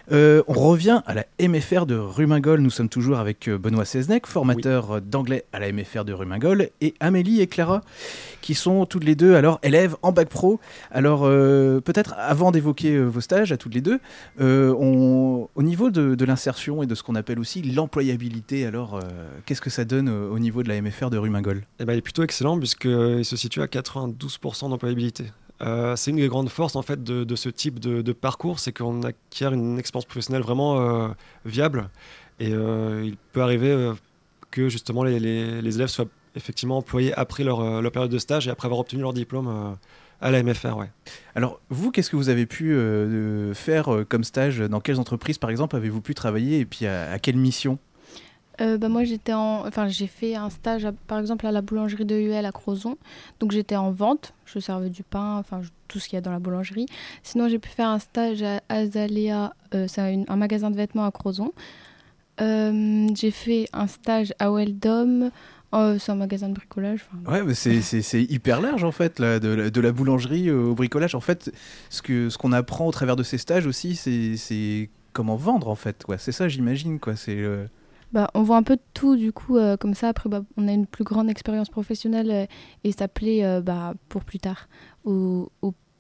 On revient à la MFR de Rumingol. Nous sommes toujours avec Benoît Seznec, formateur d'anglais à la MFR de Rumingol, et Amélie et Clara, qui sont toutes les deux alors élèves en bac pro. Alors peut-être avant d'évoquer vos stages à toutes les deux, au niveau de l'insertion et de ce qu'on appelle aussi l'employabilité, alors qu'est-ce que ça donne au niveau de la MFR de Rumingol ? Eh ben, il est plutôt excellent puisqu'il se situe à 92% d'employabilité. C'est une des grandes forces en fait, de ce type de parcours, c'est qu'on acquiert une expérience professionnelle vraiment viable. Et il peut arriver que justement les élèves soient effectivement employés après leur période de stage et après avoir obtenu leur diplôme à la MFR. Ouais. Alors vous, qu'est-ce que vous avez pu faire comme stage ? Dans quelles entreprises par exemple avez-vous pu travailler et puis à quelle mission ? Moi, j'ai fait un stage, par exemple, à la boulangerie de UL à Crozon. Donc, j'étais en vente. Je servais du pain, tout ce qu'il y a dans la boulangerie. Sinon, j'ai pu faire un stage à Azalea. C'est un magasin de vêtements à Crozon. J'ai fait un stage à Weldom. C'est un magasin de bricolage. Ouais, mais c'est hyper large, en fait, là, de la boulangerie au bricolage. En fait, ce qu'on apprend au travers de ces stages aussi, c'est comment vendre, en fait. Ouais, c'est ça, j'imagine, quoi. On voit un peu de tout, du coup, comme ça. Après, on a une plus grande expérience professionnelle et ça plaît pour plus tard aux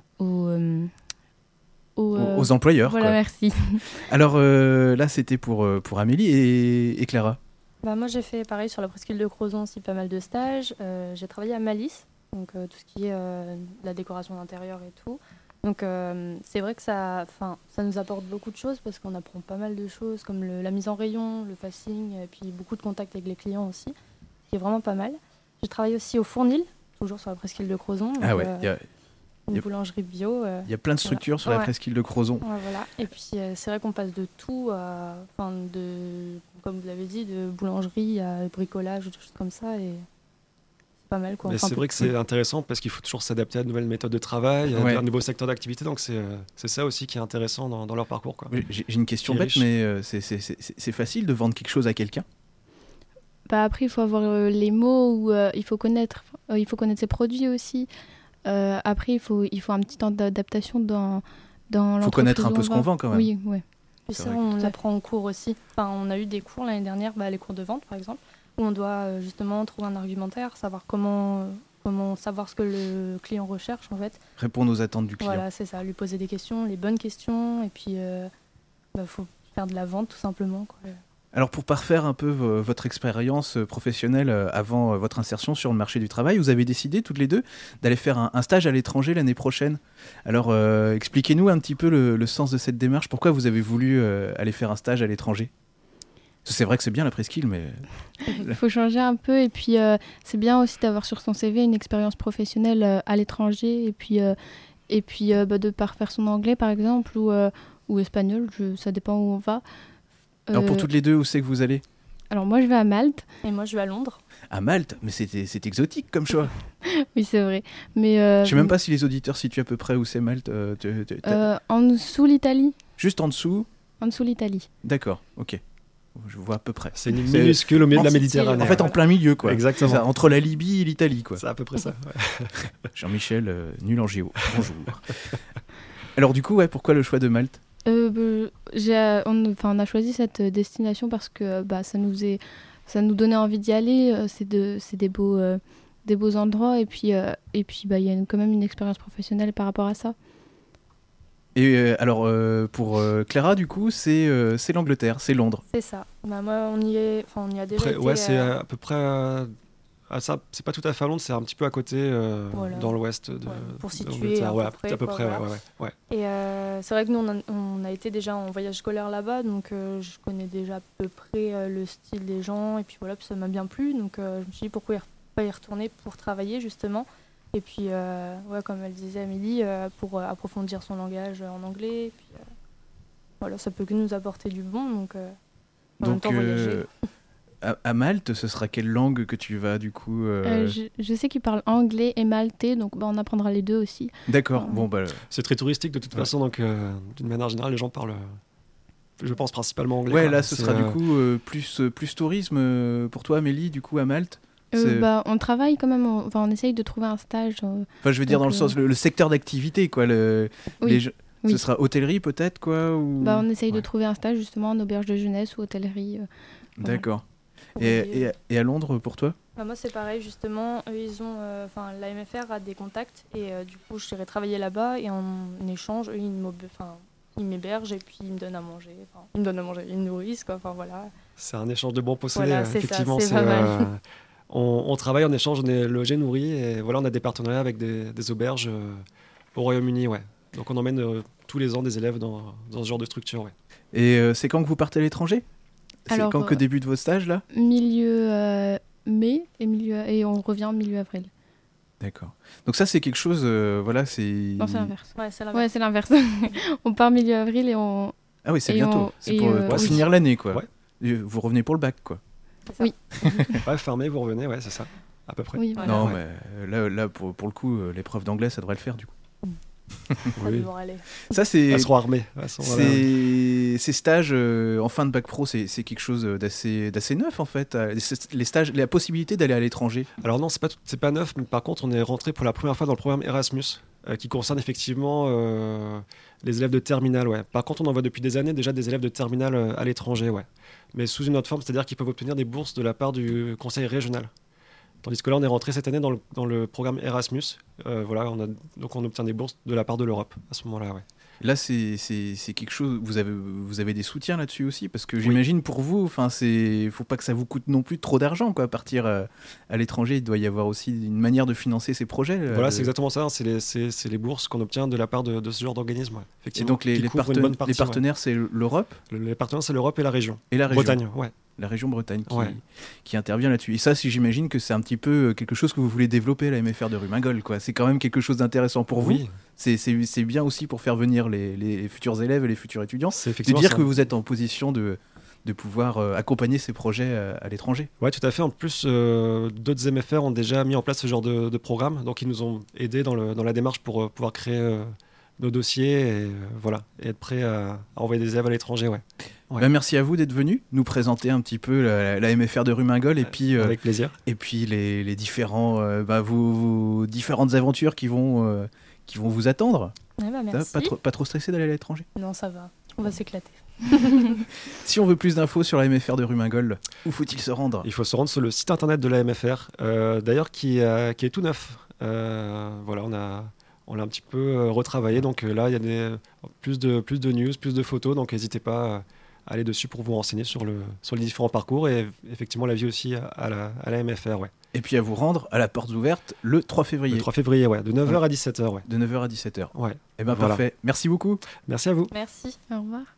employeurs. Voilà, quoi. Merci. Alors là, c'était pour Amélie et Clara. Moi, j'ai fait pareil sur la presqu'île de Crozon aussi, pas mal de stages. J'ai travaillé à Malice, donc tout ce qui est la décoration d'intérieur et tout. Donc c'est vrai que ça nous apporte beaucoup de choses parce qu'on apprend pas mal de choses comme la mise en rayon, le facing, et puis beaucoup de contacts avec les clients aussi, ce qui est vraiment pas mal. J'ai travaillé aussi au Fournil, toujours sur la presqu'île de Crozon. Donc, une boulangerie bio. Il y a plein de structures sur la presqu'île de Crozon. Ouais, voilà. Et puis c'est vrai qu'on passe de tout, comme vous l'avez dit, de boulangerie à bricolage, des choses comme ça. Et pas mal, quoi. C'est vrai que c'est intéressant parce qu'il faut toujours s'adapter à de nouvelles méthodes de travail, à un nouveau secteur d'activité. Donc c'est ça aussi qui est intéressant dans leur parcours. Quoi. J'ai une question bête, mais c'est facile de vendre quelque chose à quelqu'un ? Après, il faut avoir les mots, ou il faut connaître ses produits aussi. Après, il faut un petit temps d'adaptation dans l'entreprise. Il faut connaître un peu ce qu'on vend quand même. Oui, ouais. Puis ça, on l'apprend en cours aussi. On a eu des cours l'année dernière, les cours de vente par exemple, où on doit justement trouver un argumentaire, savoir comment savoir ce que le client recherche en fait. Répondre aux attentes du client. Voilà, c'est ça, lui poser des questions, les bonnes questions, et puis faut faire de la vente tout simplement, quoi. Alors pour parfaire un peu votre expérience professionnelle avant votre insertion sur le marché du travail, vous avez décidé toutes les deux d'aller faire un stage à l'étranger l'année prochaine. Alors expliquez-nous un petit peu le sens de cette démarche. Pourquoi vous avez voulu aller faire un stage à l'étranger ? C'est vrai que c'est bien la presqu'île, mais... Il faut changer un peu, et puis c'est bien aussi d'avoir sur son CV une expérience professionnelle à l'étranger, et puis de parfaire son anglais par exemple, ou espagnol, ça dépend où on va. Alors pour toutes les deux, où c'est que vous allez ? Alors moi je vais à Malte. Et moi je vais à Londres. À Malte ? Mais c'est exotique comme choix. Oui, c'est vrai. Mais je sais même pas si les auditeurs situent à peu près où c'est Malte. En dessous l'Italie. Juste en dessous ? En dessous l'Italie. D'accord, ok. Je vois à peu près. C'est une île minuscule au milieu de la Méditerranée. En fait, en plein milieu, quoi. Exactement. Ça, entre la Libye et l'Italie, quoi. C'est à peu près ça. Ouais. Jean-Michel, nul en géo. Bonjour. Alors du coup, pourquoi le choix de Malte ? On a choisi cette destination parce que ça nous donnait envie d'y aller. C'est des beaux endroits, et puis il y a quand même une expérience professionnelle par rapport à ça. Et alors pour Clara, du coup, c'est l'Angleterre, c'est Londres. C'est ça. Moi, on y a déjà été. Ouais, c'est à peu près. Ça, c'est pas tout à fait à Londres, c'est un petit peu à côté, dans l'ouest de pour situer à peu près. Ouais. Et c'est vrai que nous, on a été déjà en voyage scolaire là-bas, donc je connais déjà à peu près le style des gens, et puis voilà, puis ça m'a bien plu, donc je me suis dit pourquoi pas y retourner pour travailler justement. Et puis, comme elle disait Amélie, pour approfondir son langage en anglais, et puis voilà, ça peut que nous apporter du bon, donc en même temps voyager. À Malte, ce sera quelle langue que tu vas du coup je sais qu'ils parlent anglais et maltais, donc on apprendra les deux aussi. D'accord, c'est très touristique de toute façon, donc d'une manière générale, les gens parlent, je pense, principalement anglais. Ouais, là ce sera du coup plus tourisme pour toi, Amélie, du coup à Malte. On travaille quand même, on essaye de trouver un stage. Je veux dire dans le sens, le secteur d'activité, quoi. Oui. Ce sera hôtellerie peut-être quoi ou... On essaye de Ouais. trouver un stage justement en auberge de jeunesse ou hôtellerie. D'accord. Pour Et, aider. et à Londres pour toi? Bah, moi, c'est pareil, justement. Eux, ils ont, la MFR a des contacts et du coup, je dirais travailler là-bas et en échange, eux, ils m'hébergent et puis ils me donnent à manger. Enfin, ils me donnent à manger, ils me nourrissent, quoi. Enfin, voilà. C'est un échange de bons procédés. Voilà, c'est ça, Effectivement, c'est pas mal. on travaille en échange, on est logé, nourri, et voilà, on a des partenariats avec des auberges au Royaume-Uni, ouais. Donc on emmène tous les ans des élèves dans ce genre de structure, ouais. Et c'est quand que vous partez à l'étranger? C'est Alors, quand que débute vos stages là? Milieu mai et on revient milieu avril. D'accord. Donc ça c'est quelque chose, voilà, c'est... Non, c'est l'inverse. Ouais, c'est Ouais, c'est l'inverse. On part milieu avril et on... Ah oui, c'est Et bientôt. C'est pour oui. finir l'année quoi. Ouais. Et vous revenez pour le bac quoi. ça. Oui. Ouais, fin mai, vous revenez, ouais, c'est ça, à peu près. Oui, voilà. Non, Ouais. mais là pour le coup, l'épreuve d'anglais ça devrait le faire du coup. Ça Oui. devrait aller. Ça c'est... Elles seront armées. À ce moment-là, ouais. Ces stages en fin de bac pro, c'est quelque chose d'assez neuf en fait. Les stages, la possibilité d'aller à l'étranger. Alors non, c'est pas neuf, mais par contre, on est rentré pour la première fois dans le programme Erasmus, qui concerne effectivement les élèves de terminale, ouais. Par contre, on envoie depuis des années déjà des élèves de terminale à l'étranger, ouais. Mais sous une autre forme, c'est-à-dire qu'ils peuvent obtenir des bourses de la part du conseil régional. Tandis que là, on est rentré cette année dans le programme Erasmus. Voilà, donc on obtient des bourses de la part de l'Europe à ce moment-là, ouais. Là, c'est quelque chose. Vous avez des soutiens là-dessus aussi, parce que j'imagine pour vous, enfin, faut pas que ça vous coûte non plus trop d'argent, quoi. Partir à l'étranger, il doit y avoir aussi une manière de financer ces projets. Voilà, c'est exactement ça. C'est les bourses qu'on obtient de la part de ce genre d'organisme, ouais. Et Effectivement, donc qui couvrent une bonne partie, les partenaires, c'est l'Europe ouais. Les partenaires, c'est l'Europe et la région. et la région. Bretagne, ouais. La région Bretagne Ouais. qui intervient là-dessus. Et ça, si j'imagine que c'est un petit peu quelque chose que vous voulez développer, la MFR de Rumingol, quoi. C'est quand même quelque chose d'intéressant pour vous. Oui, C'est bien aussi pour faire venir les futurs élèves et les futurs étudiants. c'est De effectivement dire ça. que vous êtes en position de pouvoir accompagner ces projets à l'étranger. Ouais, tout à fait. En plus, d'autres MFR ont déjà mis en place ce genre de programme. Donc, ils nous ont aidés dans la démarche pour pouvoir créer nos dossiers et, voilà, et être prêts à envoyer des élèves à l'étranger. Ouais. Ouais. Ben, merci à vous d'être venu nous présenter un petit peu la MFR de Rumingol et puis Avec plaisir. les différents vos différentes aventures qui vont vous attendre. Ouais, bah, merci. Pas trop stressé d'aller à l'étranger. Non, ça va. On va s'éclater. Si on veut plus d'infos sur la MFR de Rumingol, où faut-il se rendre? Il faut se rendre sur le site internet de la MFR, d'ailleurs qui est tout neuf. Voilà, on l'a un petit peu retravaillé. Donc là, il y a plus de news, plus de photos. Donc n'hésitez pas à aller dessus pour vous renseigner sur les différents parcours et effectivement la vie aussi à la MFR. Ouais. Et puis à vous rendre à la porte ouverte le 3 février. Le 3 février, ouais, de 9h à 17h. Ouais. De 9h à 17h. Ouais. Eh ben Voilà. parfait. Merci beaucoup. Merci à vous. Merci. Au revoir.